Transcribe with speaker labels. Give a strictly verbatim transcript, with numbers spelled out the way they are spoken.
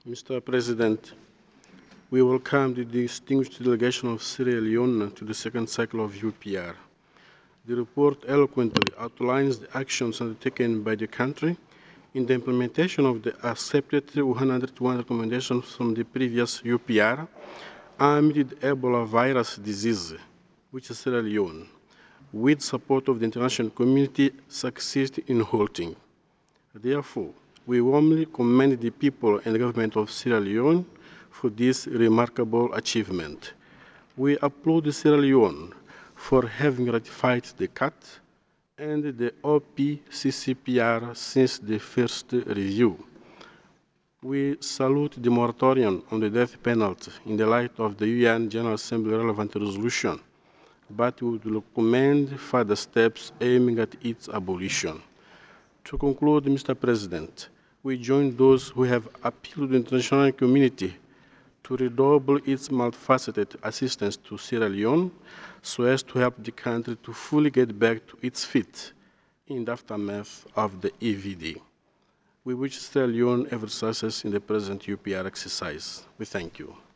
Speaker 1: Mister President, we welcome the distinguished delegation of Sierra Leone to the second cycle of U P R. The report eloquently outlines the actions undertaken by the country in the implementation of the accepted one hundred one recommendations from the previous U P R amid the Ebola virus disease, which Sierra Leone, with support of the international community, succeeded in halting. Therefore, we warmly commend the people and the government of Sierra Leone for this remarkable achievement. We applaud Sierra Leone for having ratified the C A T and the O P C C P R since the first review. We salute the moratorium on the death penalty in the light of the U N General Assembly relevant resolution, but we would recommend further steps aiming at its abolition. To conclude, Mister President, we join those who have appealed to the international community to redouble its multifaceted assistance to Sierra Leone so as to help the country to fully get back to its feet in the aftermath of the E V D. We wish Sierra Leone every success in the present U P R exercise. We thank you.